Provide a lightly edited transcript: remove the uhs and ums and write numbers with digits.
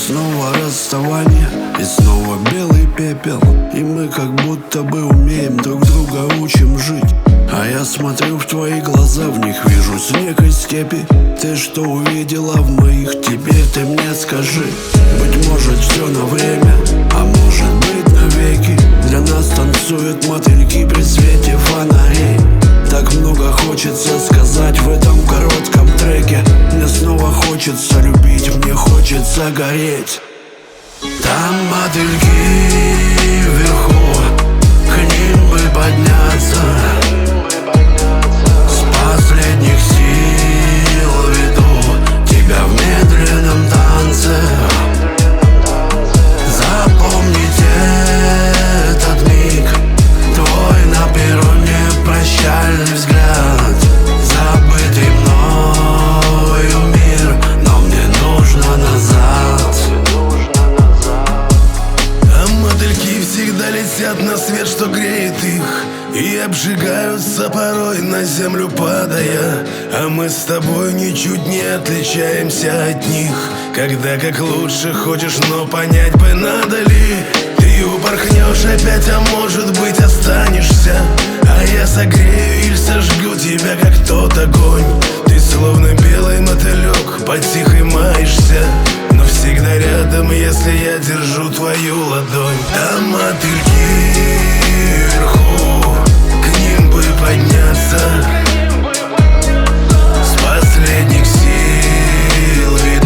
снова расставание, и снова белый пепел. И мы как будто бы умеем друг друга учим жить. А я смотрю в твои глаза, в них вижу снег и степи. Ты что увидела в моих, теперь ты мне скажи. Быть может все на время, а может быть навеки. Для нас танцуют мотыльки при свете фонарей. Так много хочется сказать в этом коротком треке. Мне снова хочется любить, мне хочется гореть. Там мотыльки вверху, к ним бы подняться. С последних сил веду тебя в медленном танце. Запомните этот миг, твой на перроне прощальный взгляд. Забытый мною мир, но мне нужно назад. А мотыльки всегда летят на свет, что греет их, и обжигаются порой на землю падая. А мы с тобой ничуть не отличаемся от них. Когда как лучше хочешь, но понять бы надо ли. Ты упорхнешь опять, а может быть останешься. А я согрею или сожгу тебя, как тот огонь. Ты словно белый мотылек, потихо маешься, но всегда рядом, если я держу твою ладонь. Там мотыльки вверху, к ним бы подняться. С последних сил веду